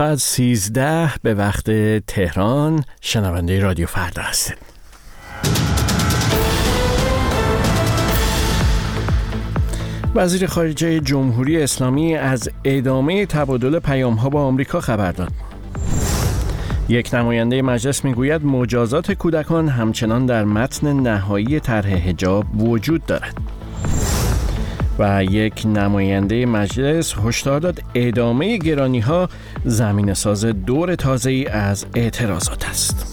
از 13 به وقت تهران شنونده رادیو فردا هستید. وزیر خارجه جمهوری اسلامی از ادامه تبادل پیام‌ها با آمریکا خبر داد. یک نماینده مجلس میگوید مجازات کودکان همچنان در متن نهایی طرح حجاب وجود دارد. و یک نماینده مجلس هشدار داد ادامه گرانی‌ها زمینه‌ساز دور تازه‌ای از اعتراضات است.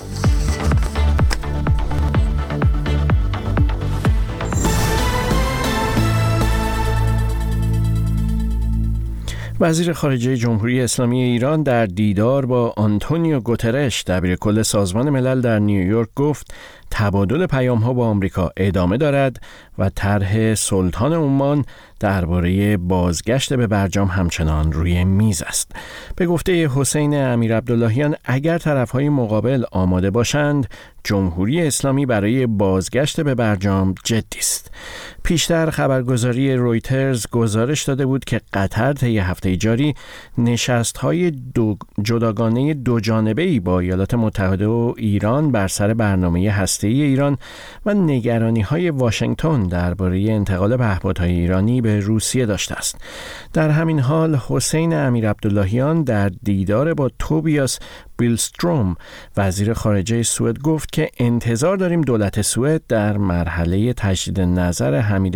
وزیر خارجه جمهوری اسلامی ایران در دیدار با آنتونیو گوترش دبیرکل سازمان ملل در نیویورک گفت تبادل پیام‌ها با آمریکا ادامه دارد و طرح سلطان عمان درباره بازگشت به برجام همچنان روی میز است. به گفته حسین امیرعبداللهیان اگر طرف‌های مقابل آماده باشند جمهوری اسلامی برای بازگشت به برجام جدی است. پیشتر خبرگزاری رویترز گزارش داده بود که قطر طی هفته جاری نشست‌های جداگانه دو جانبه‌ای با ایالات متحده و ایران بر سر برنامه هسته‌ای ایران و نگرانی‌های واشنگتن درباره انتقال پهپادهای ایرانی به روسیه داشته است. در همین حال حسین امیرعبداللهیان در دیدار با توبیاس بیلستروم وزیر خارجه سوئد گفت که انتظار داریم دولت سوئد در مرحله تجدید نظر حمید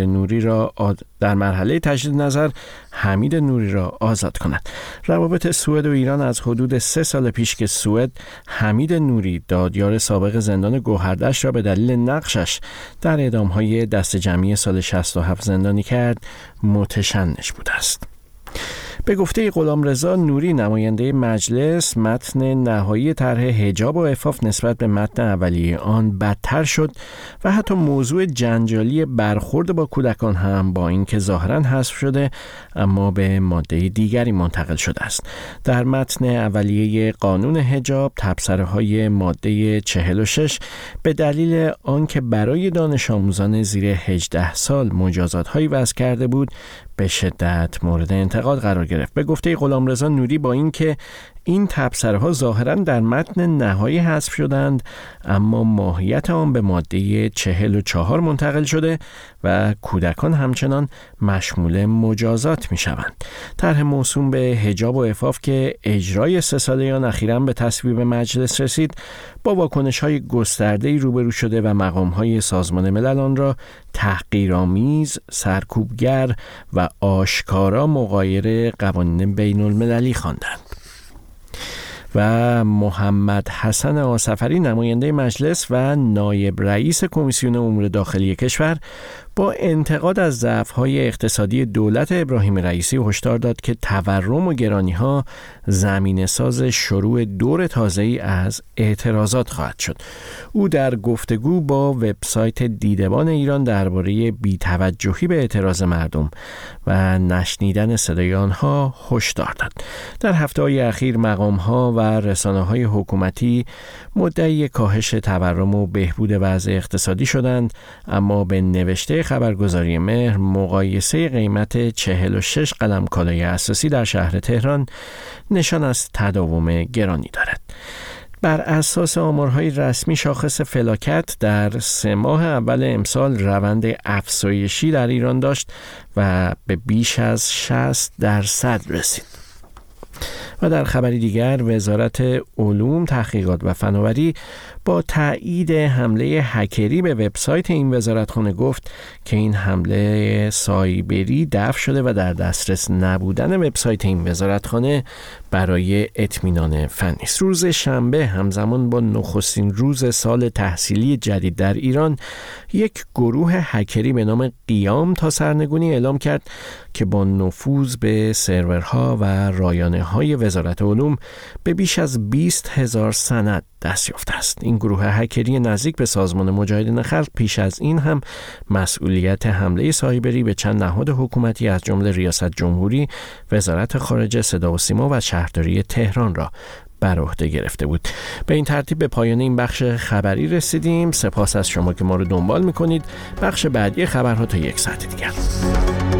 نوری را آزاد کند. روابط سوئد و ایران از حدود 3 سال پیش که سوئد حمید نوری دادیار سابق زندان گوهردشت را به دلیل نقشش در اعدام‌های دسته جمعی سال 67 زندانی کرد متشنج بوده است. به گفته غلامرضا نوری نماینده مجلس متن نهایی طرح حجاب و عفاف نسبت به متن اولیه آن بدتر شد و حتی موضوع جنجالی برخورد با کودکان هم با اینکه ظاهراً حذف شده اما به ماده دیگری منتقل شده است. در متن اولیه قانون حجاب تبصره‌های ماده 46 به دلیل آنکه برای دانش آموزان زیر 18 سال مجازات‌هایی وضع کرده بود به شدت مورد انتقاد قرار گرفت. به گفته غلامرضا نوری با اینکه این تبصره‌ها ظاهراً در متن نهایی حذف شدند اما ماهیت آن به ماده 44 منتقل شده و کودکان همچنان مشمول مجازات می‌شوند. طرح موسوم به حجاب و عفاف که اجرای 3 ساله آن اخیراً به تصویب مجلس رسید با واکنش‌های گسترده‌ای روبرو شده و مقام‌های سازمان ملل آن را تحقیرآمیز، سرکوبگر و آشکارا مغایر قوانین بین‌المللی خواندند. و محمد حسن آصفری نماینده مجلس و نایب رئیس کمیسیون امور داخلی کشور با انتقاد از ضعف‌های اقتصادی دولت ابراهیم رئیسی هشدار داد که تورم و گرانی‌ها زمینه‌ساز شروع دور تازه‌ای از اعتراضات خواهد شد. او در گفتگو با وبسایت دیدبان ایران درباره بی‌توجهی به اعتراض مردم و نشنیدن صدای آنها هشدار داد. در هفته‌های اخیر مقام‌ها و رسانه‌های حکومتی مدعی کاهش تورم و بهبود وضع اقتصادی شدند اما به نوشته خبرگزاری مهر مقایسه قیمت 46 قلم کالای اساسی در شهر تهران نشان از تداوم گرانی دارد. بر اساس آمارهای رسمی شاخص فلاکت در 3 ماه اول امسال روند افزایشی در ایران داشت و به بیش از 60% رسید. و در خبری دیگر وزارت علوم، تحقیقات و فناوری با تایید حمله هکری به وبسایت این وزارتخانه گفت که این حمله سایبری دفع شده و در دسترس نبودن وبسایت این وزارتخانه برای اطمینان فنی است. روز شنبه همزمان با نخستین روز سال تحصیلی جدید در ایران یک گروه هکری به نام قیام تا سرنگونی اعلام کرد که با نفوذ به سرورها و رایانه‌های وزارت علوم به بیش از 20,000 سند دست یافته است. این گروه هکری نزدیک به سازمان مجاهدین خلق پیش از این هم مسئولیت حمله سایبری به چند نهاد حکومتی از جمله ریاست جمهوری، وزارت خارجه، صدا و سیما و شهرداری تهران را بر عهده گرفته بود. به این ترتیب به پایان این بخش خبری رسیدیم. سپاس از شما که ما رو دنبال می‌کنید. بخش بعدی خبرها تا 1 ساعت دیگر.